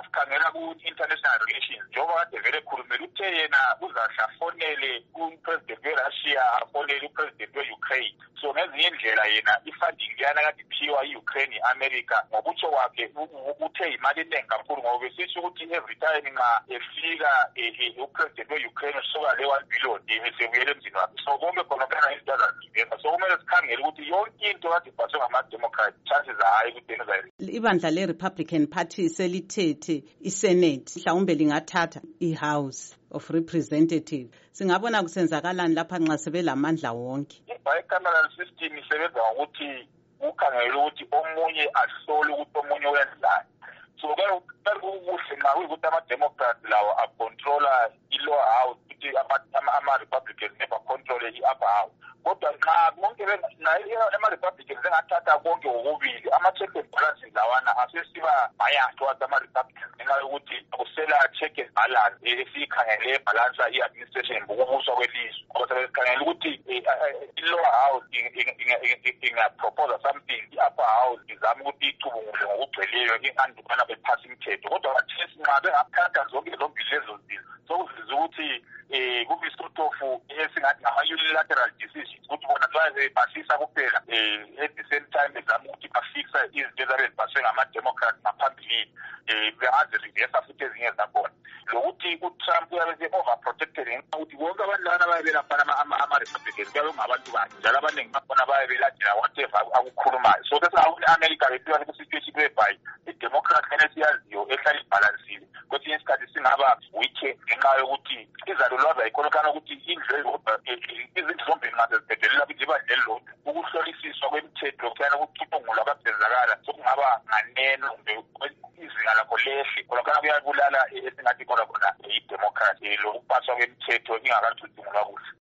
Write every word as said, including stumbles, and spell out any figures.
sikhangela ku-international relations njengoba kade vele ekhulumela uthe yena uzahle afonele umpresident we-Russia afonele upresident we-Ukraine. So ngezinye indlela yena i-funding leyana kade iphiwa i-Ukraine i-America ngokutsho kwakhe uthe imali eningi kakhulu ngoba besisho ukuthi every time nxa efika upresident we-Ukraine usuka le one billion esebuyele emzini wakhe. So konke khona phela izinto azaziveza. So kumele sikhangele ukuthi yonke into kade ibhaswe ngama-Democrat chances hayi ukuthi enza ibandla le-Republican Party selithethe i-Senate mhlawumbe lingathatha i-House of Representatives. Singabona kusenzakalani lapha nxa sebelamandla wonke. I-bicameral system isebenza ngokuthi ukhangele ukuthi omunye ahlole ukuthi omunye wenzani. So kuhle nxa kuyikuthi ama-Democrats lawo acontrola i-lower house ukuthi ama-Republicans nebacontrole i-upper house. Kodwa nxa bonke ama-Republicans engathatha konke kokubili ama-check and balances lawana asesiba biased towards ama-Republicans ngenxa yokuthi kusela check and balance esiyikhangele ebhalansa i-administration ngokubuswa kwelizwe. Ngoba sebesikhangele ukuthi i-lower house ingaproposa something, i-upper house izama ukuthi icubungule ngokugcweleyo ingandukana bephasi imithetho. Kodwa bathesi nxa bengaphatha zonke zombili lezo zinto sokuziza ukuthi kube i-sort of esingathi ngama-unilateral decisions ukuthi bona bayazibhasisa kuphela at the same time bezama ukuthi bafixa izinto ezabezibhaswe ngama-Democrat ngaphambilini bengazi-reversa futhi ezinye zakhona. Lokuthi uTrump uyabe se-overprotected ngenxa ukuthi bonke abantu lana bayabe belaphana ama-Republicans kuyabe kungabantu bakhe njalo abaningi bakhona bayabe beladela whatever akukhulumayo. So bese i-America befika ku-situation whereby i-Democrat kene siyaziyo ehlala ibhalansile kwesinye isikhathi singaba weak ngenxa yokuthi izalulwaza ikhonakana ukuthi indlu eyodwa izinto zombili nxa sezibhedelela ukuthi ibandla elilodwa ukuhlolisiswa kwemithetho lokhuyana ukucubungulwa kwakuzenzakala sokungaba nganeno kumbe izinga lakho lehle khonakana kuyabulala esingathi khona khona i-Democrat lokupaswa kwemithetho ingakacubungulwa kuhle.